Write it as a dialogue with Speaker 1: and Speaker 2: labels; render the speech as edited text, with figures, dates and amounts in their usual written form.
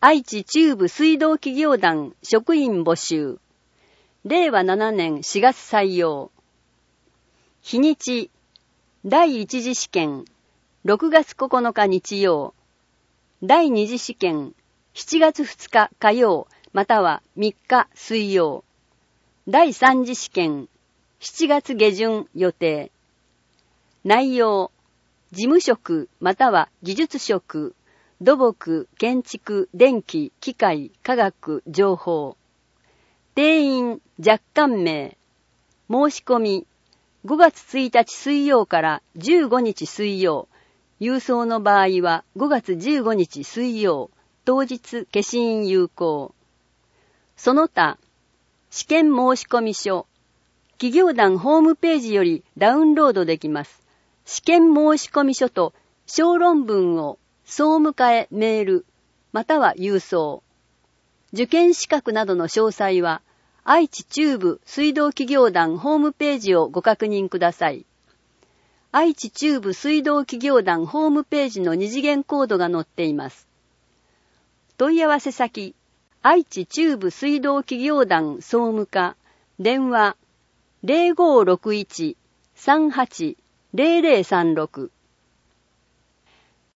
Speaker 1: 愛知中部水道企業団職員募集。令和7年4月採用。日にち、第1次試験、6月9日日曜。第2次試験、7月2日火曜、または3日水曜。第3次試験、7月下旬予定。内容、事務職または技術職、土木、建築、電気、機械、科学、情報。定員、若干名。申し込み、5月1日水曜から15日水曜。郵送の場合は5月15日水曜。当日消印有効。その他、試験申込書。企業団ホームページよりダウンロードできます。試験申込書と小論文を総務課へメール、または郵送。受験資格などの詳細は、愛知中部水道企業団ホームページをご確認ください。愛知中部水道企業団ホームページの二次元コードが載っています。問い合わせ先、愛知中部水道企業団総務課、電話 0561-38-0036